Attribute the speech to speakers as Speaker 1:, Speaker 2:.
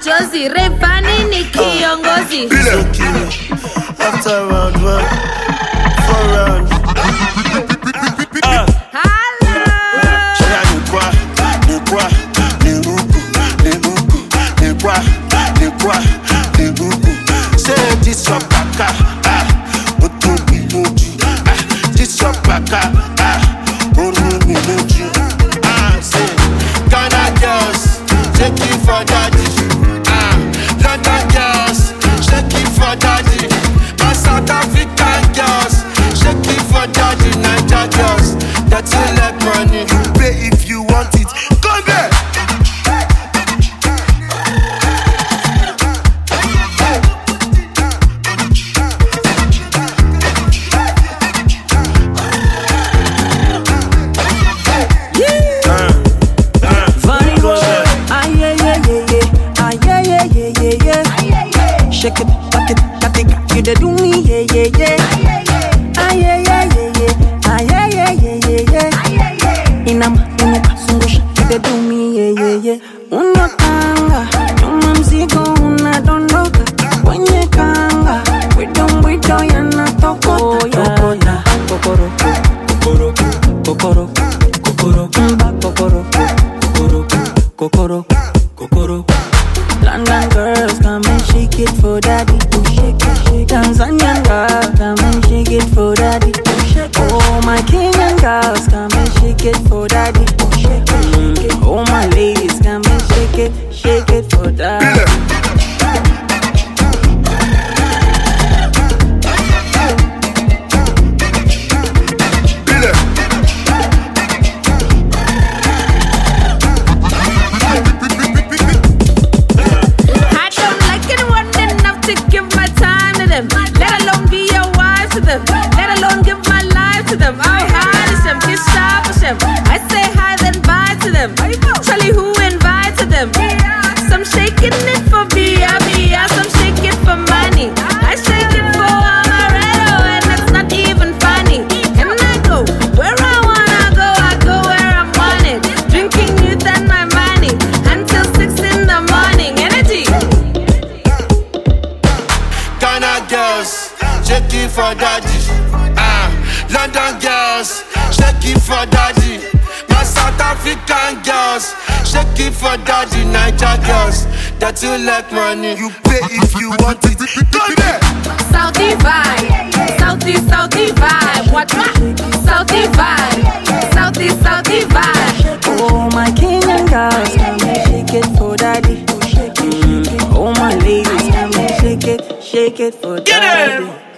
Speaker 1: majozi Rayvanny ni kiongozi.
Speaker 2: After round 1, 4 rounds. Say this your baka, what to be loju. This your baka, what to be loju. Say Ghana girls, shake it for daddy. London girls, shake it for daddy. My South African girls, shake it for daddy. Niger girls, that's you like money. You pay if you want it. Come back.
Speaker 3: Shake it, back it, got it, you da do me, yeah, yeah, yeah. Ah, yeah, yeah, yeah, yeah. Ah, yeah, yeah, yeah, yeah, yeah. Inama, sungush, you da do me, yeah, yeah, yeah. Uno tanga, nyuma mzigo unadondoka. Kwenye kanga, wido yanatokota. Kokoro, kokoro, kokoro, kokoro, kokoro, kokoro, kokoro. London girls, come and shake it for daddy. Shake it, shake it. Tanzanian girls, come and shake it for daddy. Shake it. Oh, my Kenyan girls, come and shake it for daddy. Shake it, shake it. Oh, my ladies, come and shake it for daddy.
Speaker 1: Let alone be your wife to them. Let alone give my life to them. I hide them, kiss sharp as them. I say hi then bye to them. Charlie who invited them? Some shaking it for B.I.B. Some shake it for money. I shake it for Amaretto and it's not even funny. And I go where I wanna go. I go where I'm wanted. Drinking youth and my money until 6 in the morning. Energy.
Speaker 2: Ghana girls, shake it for daddy. London girls, shake it for daddy. My South African girls, shake it for daddy. Niger girls, that you like money. You pay if you want it. Come there.
Speaker 1: Southie vibe, Southie vibe. What? Southie vibe, Southie vibe.
Speaker 3: Oh, my Kenyan girls, come and shake it for daddy. Oh, my ladies, come and shake it for daddy.